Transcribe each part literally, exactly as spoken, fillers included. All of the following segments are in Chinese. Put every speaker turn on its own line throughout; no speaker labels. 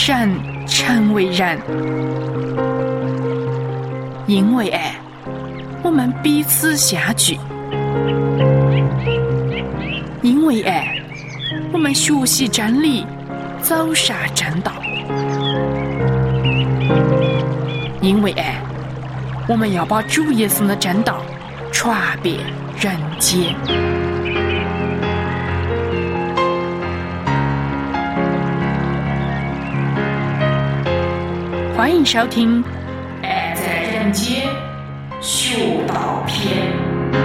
善成为人。因为爱，我们彼此相聚；因为爱，我们学习真理，走上正道；因为爱，我们要把主耶稣的真道传遍人间。欢迎收听《爱在人间学道篇》。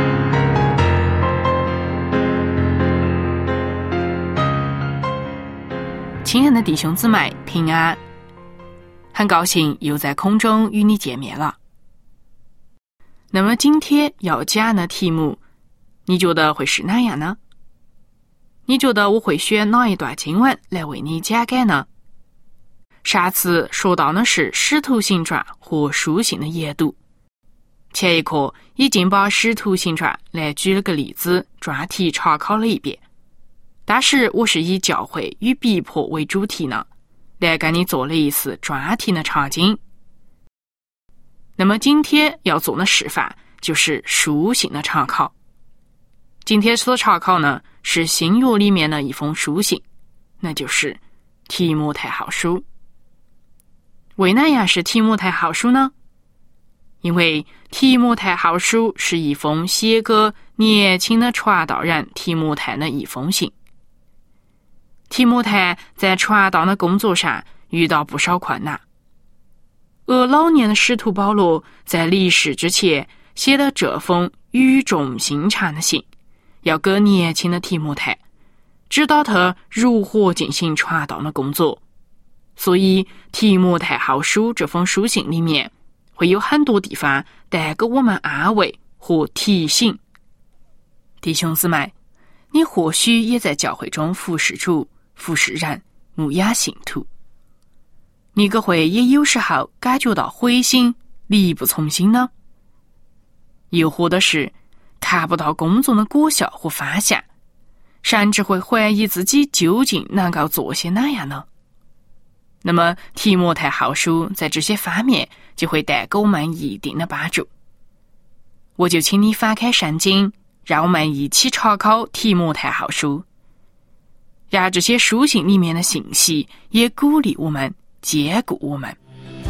亲爱的弟兄姊妹，平安！很高兴又在空中与你见面了。那么今天要讲的题目，你觉得会是哪样呢？你觉得我会选哪一段经文来为你讲解呢？上次说到的是《使徒行传》和书信的研读，前一课已经把《使徒行传》来举了个例子，专题查考了一遍。当时我是以教会与逼迫为主题呢，来给你做了一次专题的场景。那么今天要做的示范就是书信的查考。今天所查考呢是新约里面的一封书信，那就是提摩太后书。为哪样是提摩太后书呢？因为提摩太后书是一封写给年轻的传道人提摩太的一封信。提摩太在传道的工作上遇到不少困难，而老年的使徒保罗在离世之前写了这封语重心长的信，要给年轻的提摩太指导他如何进行传道的工作。所以提摩太后书这封书信里面会有很多地方带给我们安慰和提醒。弟兄姊妹，你或许也在教会中服侍主、服侍人、牧养信徒，你可会也有时候感觉到灰心、力不从心呢？又或者是看不到工作的果效和方向，甚至会怀疑自己究竟能够做些哪样呢？那么提摩太后书在这些方面就会带给我们一定的帮助。我就请你翻开圣经，让我们一起查考提摩太后书，让这些书信里面的信息也鼓励我们、坚固我们。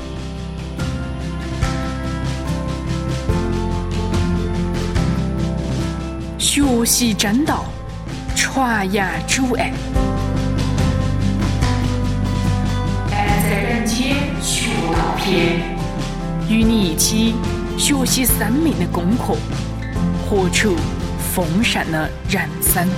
学习真道，传扬主爱。爱在人间学道篇，与你一起学习生命的功课，活出丰盛的人生。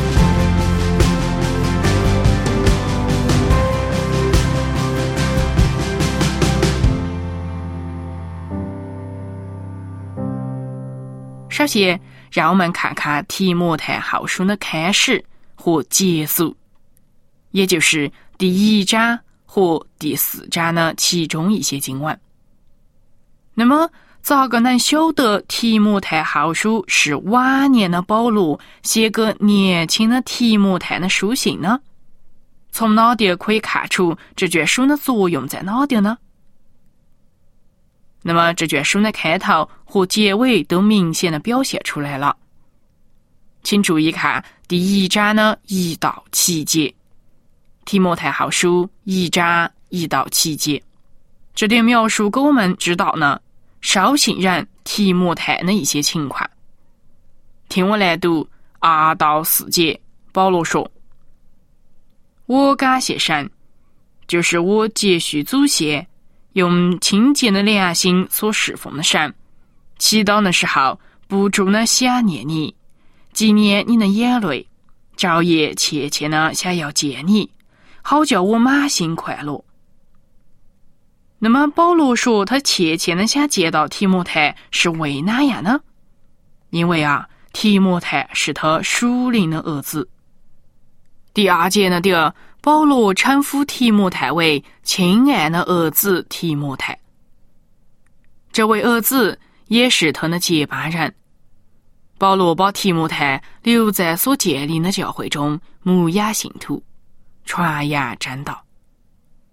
首先，让我们看看提摩太后书的开始和结束，也就是第一章和第四章的其中一些经文。那么咋个能晓得提摩太后书是晚年的保罗写给年轻的提摩太的书信呢？从哪点可以看出这卷书的作用在哪点呢？那么这卷书的开头和结尾都明显的表现出来了。请注意看第一章的一到七节，提摩太后书一章一到七节，这点描述给我们知道呢收信人提摩太的一些情况。听我来读二到四节，保罗说：我感谢神，就是我接续祖先用清洁的良心所侍奉的神，祈祷的时候不住的想念你，纪念你的眼泪，昼夜切切的想要见你，好叫我满心快乐。那么保罗说他切切的想见到提摩太是为哪样呢？因为啊，提摩太是他属灵的儿子。第二节那点，保罗称呼提摩太为亲爱的儿子提摩太，这位儿子也是他的接班人。保罗把提摩太留在所建立的教会中，牧养信徒，传扬真道。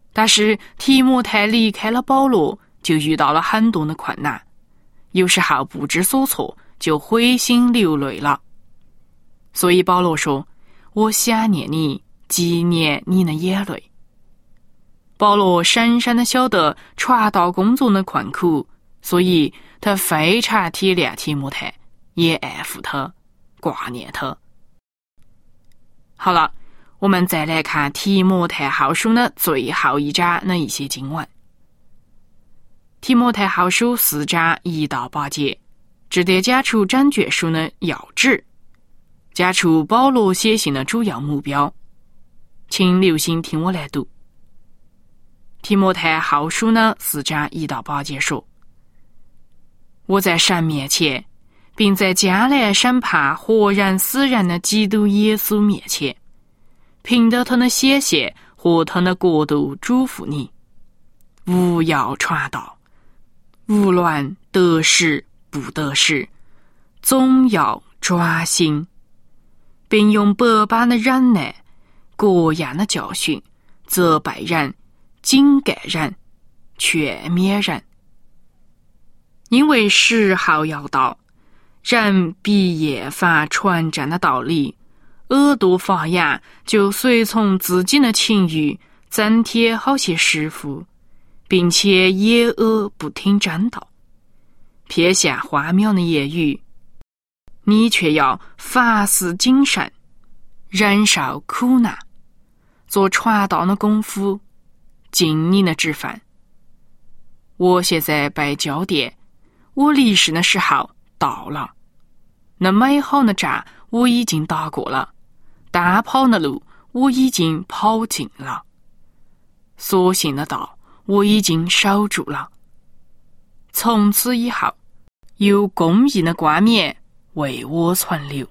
但是提摩太离开了保罗，就遇到了很多的困难，有时候不知所措，就灰心流泪了。所以保罗说，我想念你，纪念你的眼泪。保罗深深地晓得传道工作的困苦，所以他非常体谅提摩太，也爱护他，挂念他。好了，我们再来看提摩太后书的最后一章的一些经文。提摩太后书四章一到八节，值得讲出整卷书的要旨，讲出保罗写信的主要目标。请留心听我来读。提摩太后书呢四章一到八节说，我在神面前，并在将来审判活人死人的基督耶稣面前，凭着他的血血和他的国度嘱咐你，勿要传道，无论得时不得时，总要专心，并用百般的忍耐，各样的教训，责备人，警戒人，劝勉人。因为时候要到，人必厌烦纯正的道理，耳朵发痒，就随从自己的情欲，增添好些师傅，并且掩耳不听真道，撇下荒谬的言语。你却要凡事谨慎，忍受苦难，做传道的功夫，尽你的职分。我现在被交代，我离世的时候到了。那美好的仗我已经打过了，单跑的路我已经跑尽了，所信的道我已经守住了。从此以后，有公义的冠冕为我存留。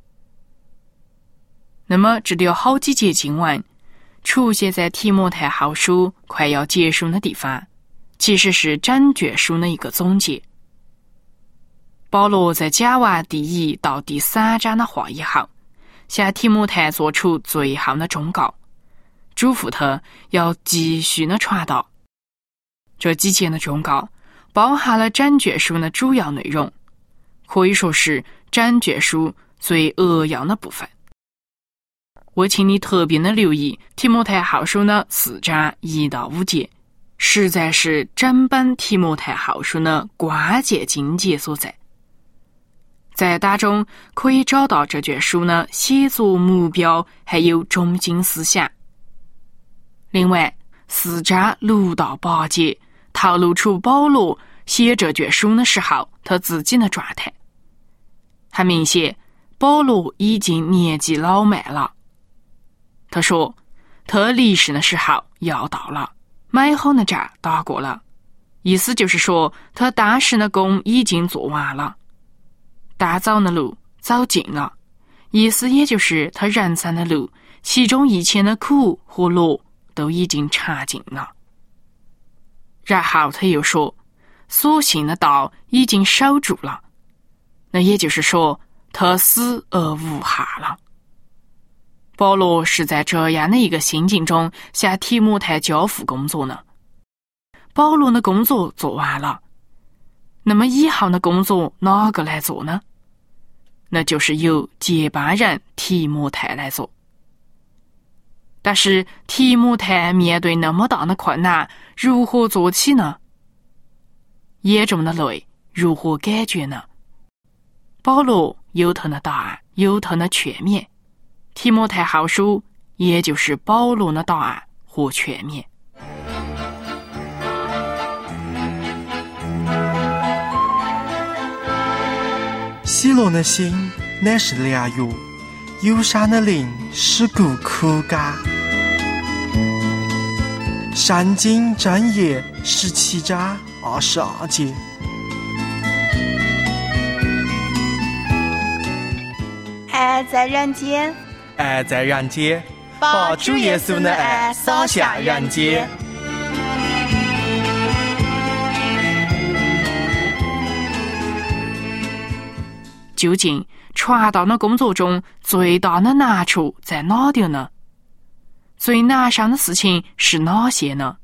那么这里有好几节经文出现在提摩太后书快要结束的地方，其实是整卷书的一个总结。保罗在讲完第一到第三章的话以后，向提摩太做出最后的忠告，嘱咐他要继续的传道。这几节的忠告包含了整卷书的主要内容，可以说是整卷书最扼要的部分。我请你特别的留意提摩太后书的四章一到五节，实在是整本提摩太后书的关键经节所在。在当中可以找到这卷书的写作目标还有中心思想。另外，四章六到八节透露出保罗写这卷书的时候他自己的状态。很明显，保罗已经年纪老迈了。他说，他离世的时候要到了，美好的仗打过了，意思就是说他当时的工已经做完了，大早的路走尽了，意思也就是他人生的路，其中以前的苦和乐都已经尝尽了。然后他又说，所信的道已经守住了，那也就是说他死而无憾了。保罗是在这样的一个心境中向提摩太交付工作呢。保罗的工作做完了，那么以后的工作哪个来做呢？那就是由接班人提摩太来做。但是提摩太面对那么大的困难，如何做起呢？眼中的泪如何感觉呢？保罗有他的答案，有他的劝勉。提摩太后书也就是保罗的答案和劝勉。
喜乐的心乃是良药，忧伤的灵使骨枯干。圣经箴言十七章二十二节。
爱在人间，
爱在人间，把主耶稣的爱洒向人间。
究竟传道的工作中最大的难处在哪里呢？ 最拿上的事情是哪些呢？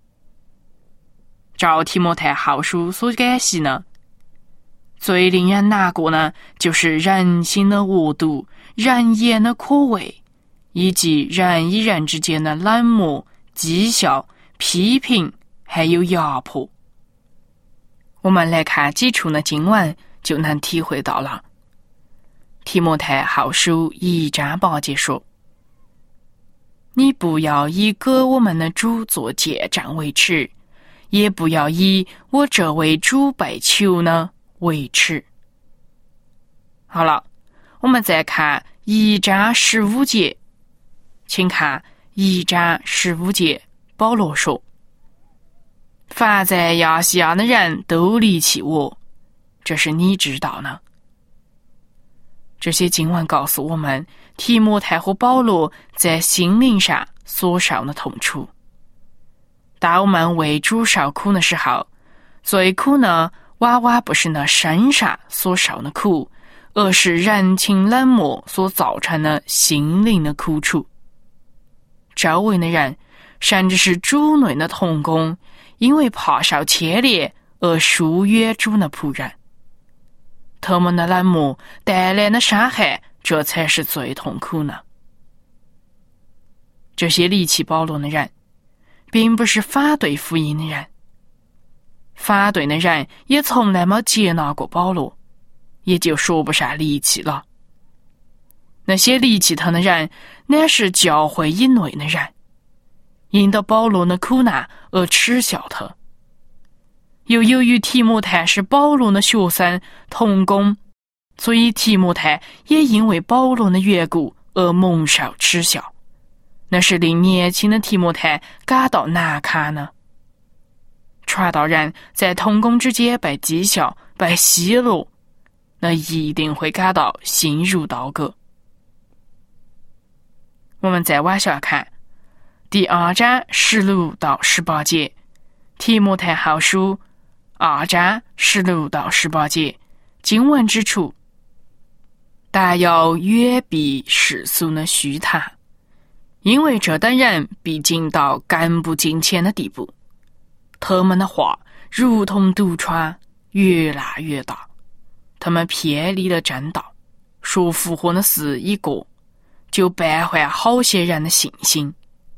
照提摩太后书所解析呢，最令人难过呢，就是人心的恶毒、人言的可畏，以及人与人之间的冷漠、讥笑、批评，还有压迫。我们来看几处的经文，就能体会到了。提摩太后书一章八节说：“你不要以割我们的主做借账为耻，也不要以我这位主被囚呢为耻。”好了，我们再看一章十五节，请看一章十五节，保罗说：“凡在亚细亚的人都离弃我，这是你知道呢。”这些经文告诉我们，提摩太和保罗在心灵上所受的痛楚。当我们为主受苦的时候，最苦呢，往往不是那身上所受的苦，而是人情冷漠所造成的心灵的苦楚。周围的人，甚至是主内的同工，因为怕受牵连而疏远主的仆人。他们的冷漠带来的伤害，这才是最痛苦呢。这些离弃保罗的人，并不是反对福音的人，反对的人也从来没接纳过保罗，也就说不上离弃了。那些离弃他的人，乃是教会以内的人，因得保罗的苦难而耻笑他。又由于提摩太是保罗的学生同工，所以提摩太也因为保罗的缘故而蒙受耻笑，那是令年轻的提摩太感到难堪呢。传道人在同工之间被讥笑、被奚落，那一定会感到心如刀割。我们再往下看第二章十六到十八节，提摩太后书二章十六到十八节，经文指出，但要远避世俗的虚谈，因为这等人必进到干不敬虔的地步。他们的话如同毒疮，越来越大。他们偏离了正道，说复活的事已过，就败坏好些人的信心。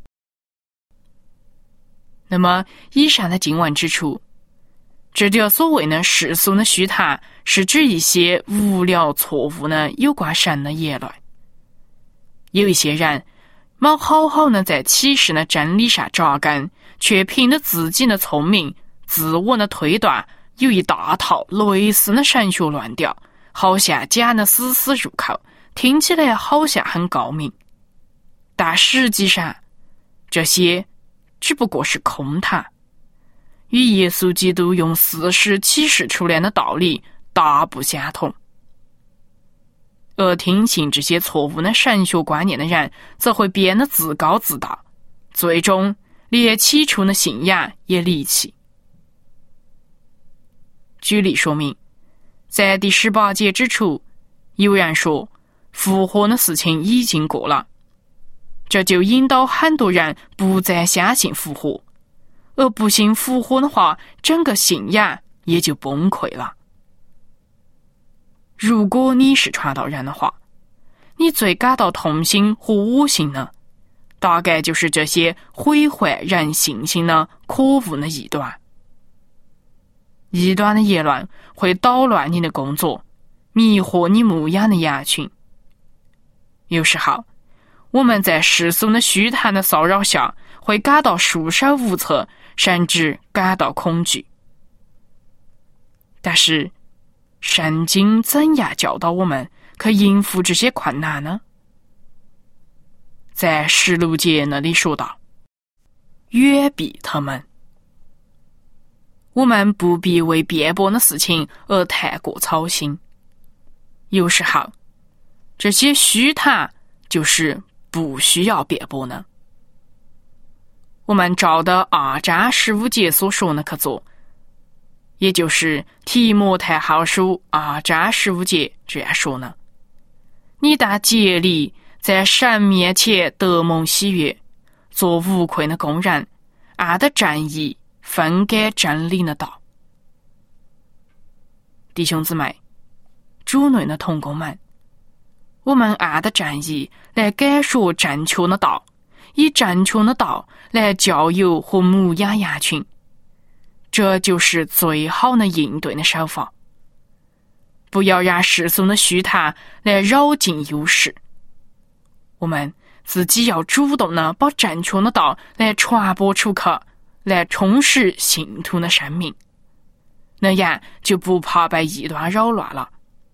那么以上的经文指出，这条所谓的世俗的虚谈，是指一些无聊错误的有关神的言论。有一些人没好好的在启示的真理上扎根，却凭着自己的聪明、自我的推断，有一大套类似的神学论调，好像讲得死死入口，听起来好像很高明，但实际上这些只不过是空谈，与耶稣基督用事实启示出来的道理大不相同。而听信这些错误的神学观念的人，则会变得自高自大，最终连起初的信仰也离弃。举例说明，在第十八节指出，有人说复活的事情已经过了，这就引导很多人不再相信复活，而不信复活的话，整个信仰也就崩溃了。如果你是传道人的话，你最感到痛心和恶心呢，大概就是这些毁坏人信心的可恶的异端。异端的言论会捣乱你的工作，迷惑你牧养的羊群。有时候，我们在世俗的虚谈的骚扰下，会感到束手无策，甚至感到恐惧。但是圣经怎样教导我们可应付这些困难呢？在十六节那里说道，远避他们。我们不必为辩驳的事情而太过操心。有时候，这些虚谈就是不需要辩驳呢。我们照的二章十五节所说的去做，也就是提摩太后书二章十五节这样说呢：你当竭力在神面前得蒙喜悦， 做无愧的工人，按的战役分给真理的道。弟兄姊妹，主内的同工们，我们按的战役来感说正确的道，以正确的道来教友和牧养羊群，这就是最好的应对的手法。不要让世俗的虚谈来扰尽优势，我们自己要主动的把正确的道来传播出去，来充实信徒的生命，那样就不怕被异端扰乱了。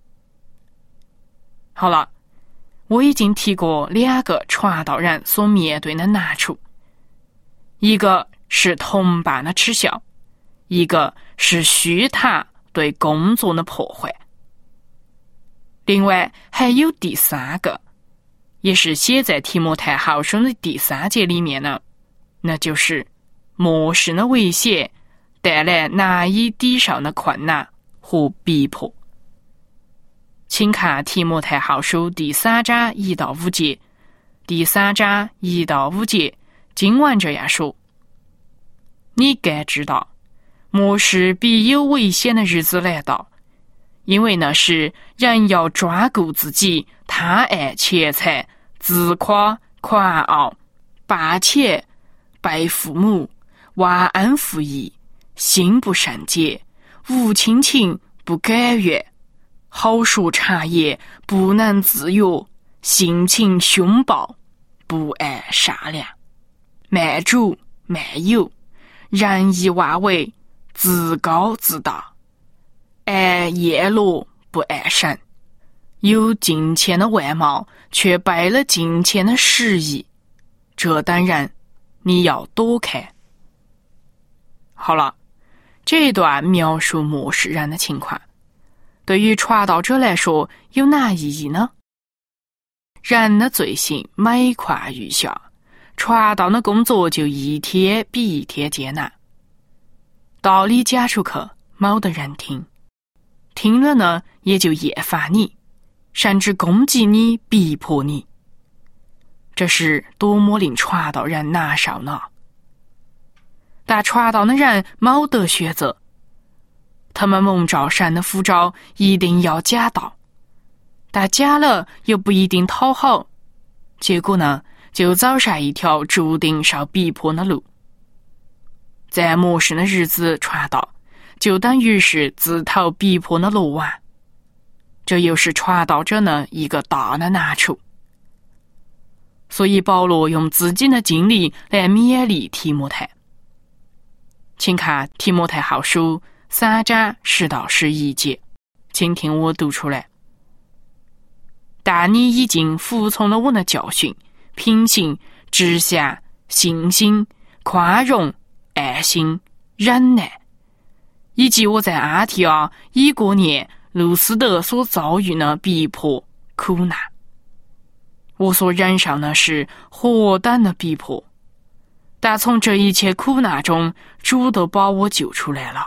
好了，我已经提过两个传道人所面对的难处，一个是同伴的耻笑，一个是虚谈对工作的破坏。另外还有第三个，也是写在提摩太后书的第三节里面呢，那就是末世的危险带来难以抵受的困难和逼迫。请看提摩太后书第三章一到五节，第三章一到五节经文这样说：你该知道，末世必有危险的日子来到，因为那时人要专顾自己，贪爱钱财，自夸狂傲，霸钱，拜父母，忘恩负义，心不圣洁，无亲情，不改愿，好说谗言，不能自约，性情凶暴，不爱善良，慢主慢友，仁义外围，自高自大，爱叶落不爱神，有金钱的外貌，却背了金钱的实意，这等人你要躲开。好了，这一段描述末世人的情况，对于传道者来说有哪意义呢？人的罪行每况愈下，传道的工作就一天比一天艰难。道理讲出去，没得人听，听了呢也就厌烦你，甚至攻击你，逼迫你。这是多么令传道人难受呢？但传道的人没得选择，他们蒙召神的呼召，一定要讲道，但讲了又不一定讨好，结果呢，就走上一条注定受逼迫的路。在末世的日子传道，就等于是自投逼迫的罗网，这又是传道者的一个大的难处。所以保罗用自己的经历来勉励提摩太。请看提摩太后书三章十到十一节，请听我读出来。但你已经服从了我的教训，品行、志向、信心、宽容、爱心、忍耐，以及我在安提阿、以哥念、路斯德所遭遇的逼迫、苦难。我所忍受的是何等的逼迫，但从这一切苦难中，主都把我救出来了。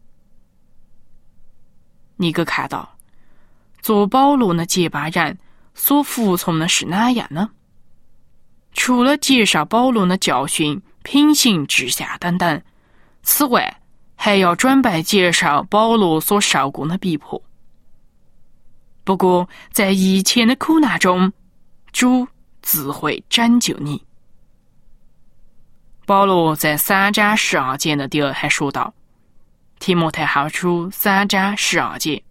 你可看到，做保罗的接班人所服从的是哪样呢？除了介绍保罗的教训、品行、志向等等，此外还要准备介绍保罗所受过的逼迫。不过在一切的苦难中，主自会拯救你。保罗在三章十二节的地儿还说道，提摩太后书三章十二节，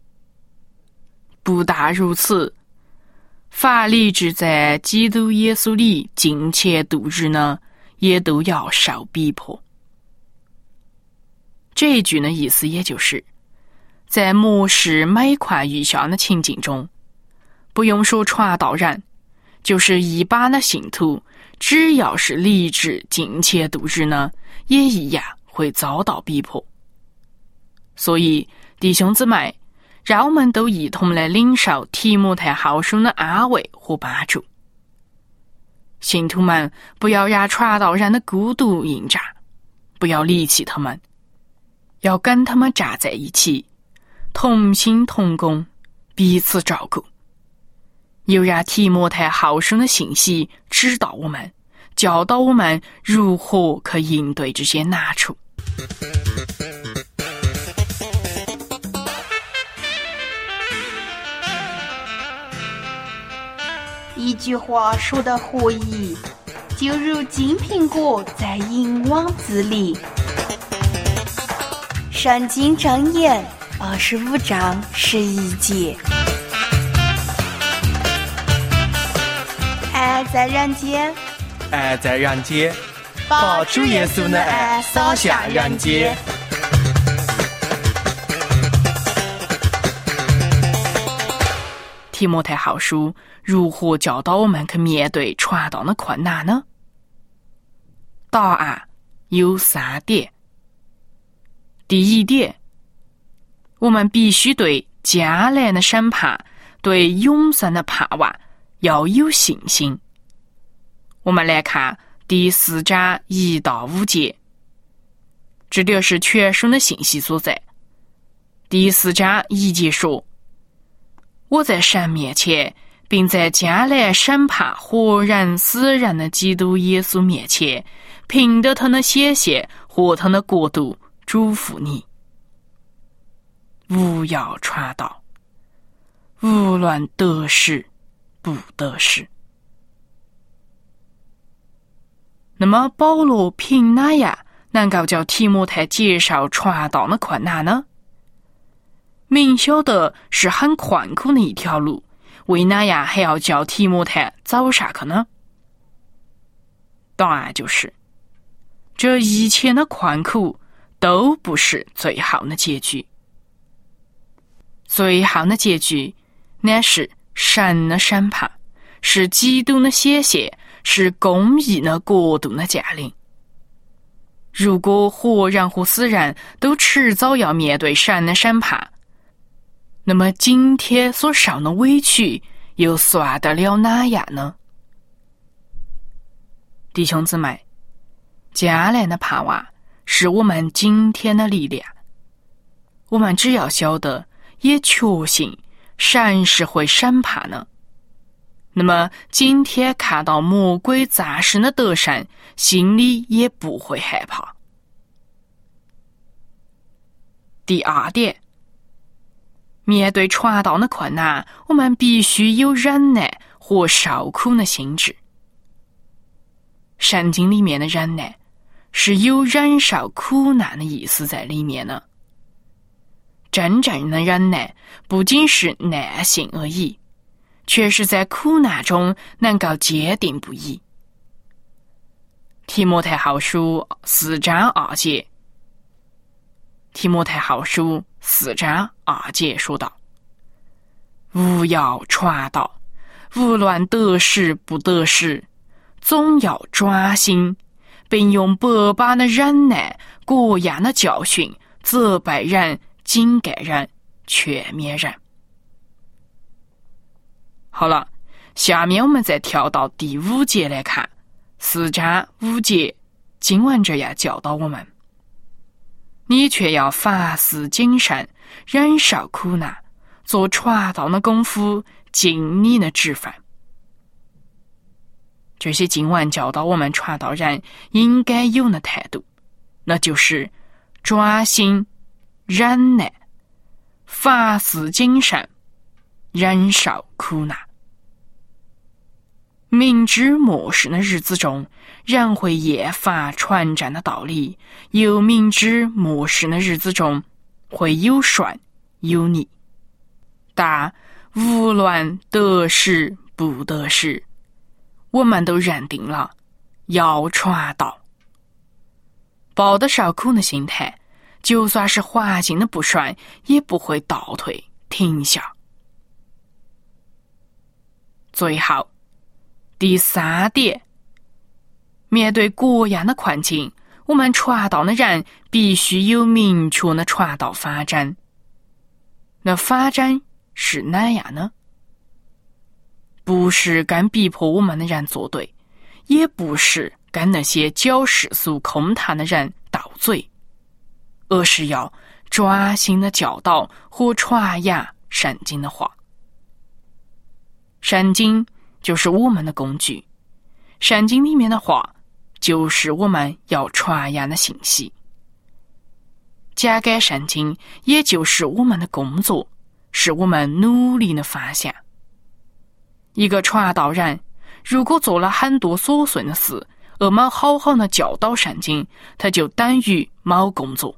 不但如此，凡立志在基督耶稣里敬虔度日呢，也都要受逼迫。这一句的意思也就是，在末世每况愈下的情境中，不用说传道人，就是一般的信徒，只要是立志敬虔度日呢，也一样会遭到逼迫。所以弟兄姊妹，让我们都一同来领受提摩太后书的安慰和帮助。信徒们，不要让传道人的孤独应战，不要离弃他们，要跟他们站在一起，同心同工，彼此照顾。又让提摩太后书的信息指导我们， 教导我们如何去应对这些难处。
一句话说的合宜，就如金苹果在银网子里。圣经箴言二十五章十一节。爱在人间，
爱在人间，把主耶稣的爱洒向人间。
提摩太后书如何教导我们去面对传道的困难呢？答案有三点。第一点，我们必须对将来的审判、对永生的盼望要有信心。我们来看第四章一到五节，这就是全书的信息所在。第四章一节说：我在神面前，并在将来审判活人死人的基督耶稣面前，凭着他的血血和他的国度，嘱咐你，勿要传道，无论得失不得失。那么保罗凭哪样能够叫提摩太接受传道的困难呢？明晓得是很困苦的一条路，为哪样还要叫提摩太走上去呢？答案就是，这一切的困苦都不是最后的结局。最后的结局乃是神的审判，是基督的血血，是公义的国度的降临。如果活人和死人都迟早要面对神的审判，那么今天所受的委屈又算得了哪样呢？弟兄姊妹，将来的盼望是我们今天的力量。我们只要晓得，也确信神是会审判的，那么今天看到魔鬼暂时的得胜，心里也不会害怕。第二点，面对传道的困难，我们必须有忍耐和受苦的心智。圣经里面的忍耐是有忍受苦难的意思在里面呢。真正的忍耐不仅是耐性而已，却是在苦难中能够坚定不移。提摩太后书四章二节，提摩太后书四章二节说道：勿要传道，无论得失不得失，总要专心，并用百般的忍耐、各样的教训，责备人、警戒人、劝勉人。好了，下面我们再跳到第五节来看，四章五节，经文这样教导我们：你却要凡事谨慎，忍受苦难，做传道的功夫，尽你的职分。这些经文教导我们传道人应该有的态度，那就是专心、忍耐、凡事谨慎、忍受苦难。明知末世的日子中，人会厌烦传讲的道理，又明知末世的日子中会有顺有逆，但无论得失不得失，我们都认定了要传道。抱着受苦的心态，就算是环境的不顺，也不会倒退停下。最后第三点，面对各样的困境，我们传道的人必须有明确的传道方针。那方针是哪样呢？不是跟逼迫我们的人作对，也不是跟那些搅世俗空谈的人斗嘴，而是要专心的教导和传扬圣经的话。圣经就是我们的工具， 圣经里面的话就是我们要传扬的信息。讲解圣经也就是我们的工作，是我们努力的方向。一个传道人如果做了很多琐碎的事，而没好好的教导圣经，他就等于没工作。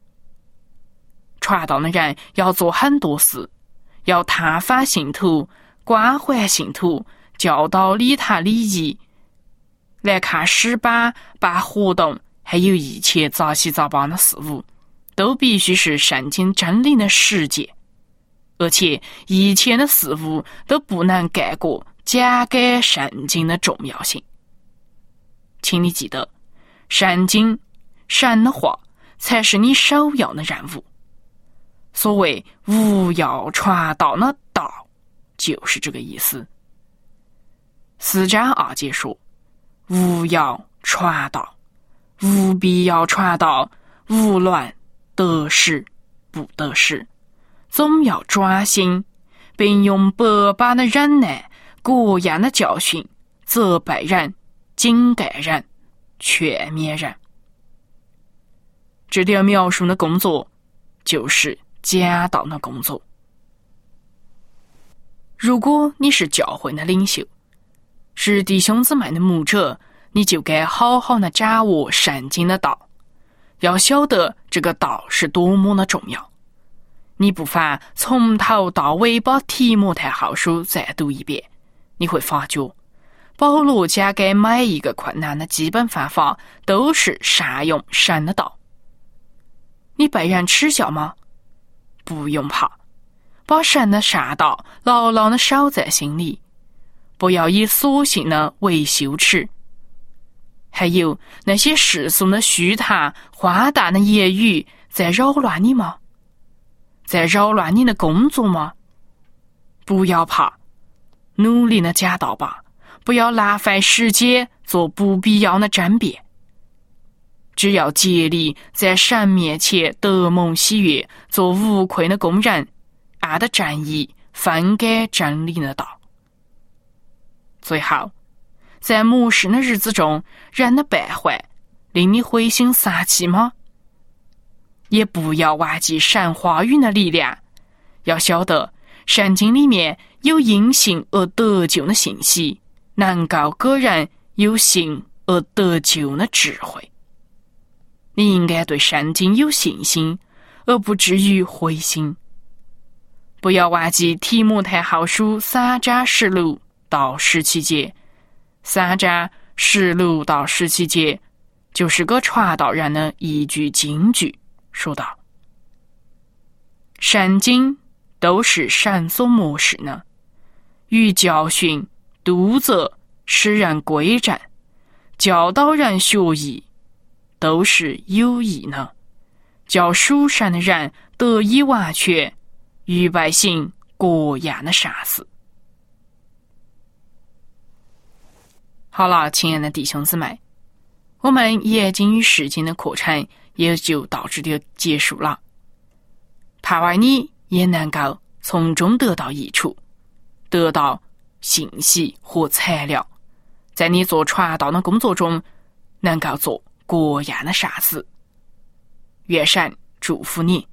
传道的人要做很多事，要探访信徒，关怀信徒，教导礼堂礼仪，来看诗班、办活动，还有一切杂七杂八的事物，都必须是圣经真理的实践，而且一切的事物都不能盖过讲解圣经的重要性。请你记得，圣经、神的话才是你首要的任务。所谓务要传道的道，就是这个意思。四章二节说，务要传道，务必要传道，无论得失不得失，总要专心，并用百般的忍耐、各样的教训，责备人、警戒人、劝勉人。这条描述的工作就是讲道的工作。如果你是教会的领袖，是弟兄姊妹的牧者，你就该好好的掌握圣经的道，要晓得这个道是多么的重要。你不妨从头到尾把提摩太后书再读一遍，你会发觉保罗讲给每一个困难的基本方法都是善用神的道。你被人耻笑吗？不用怕，把神的善道牢牢地守在心里，不要以所信的为羞耻。还有那些世俗的虚谈、荒诞的言语在扰乱你吗？在扰乱你的工作吗？不要怕，努力的讲道吧，不要浪费时间做不必要的争辩。只要竭力在神面前得蒙喜悦，做无愧的工人，按的正义分给真理的道。最后，在末世的日子中，人的败坏令你灰心丧气吗？也不要忘记神话语的力量，要晓得圣经里面有因信而得救的信息，能够给人有信而得救的智慧。你应该对圣经有信心，而不至于灰心。不要忘记提摩太后书三章十六到十七节，三章十六到十七节就是个传道人的一句金句，说道：圣经都是神所默示的，与教训、督责、使人归正、教导人学义，都是有益的，叫属神的人得以完全，与百姓各样的善事。好了，亲爱的弟兄姊妹，我们研经与实践的课程也就到这里结束了。盼望你也能够从中得到益处，得到信息和材料，在你做传道的工作中能够做各样的善事。愿神祝福你。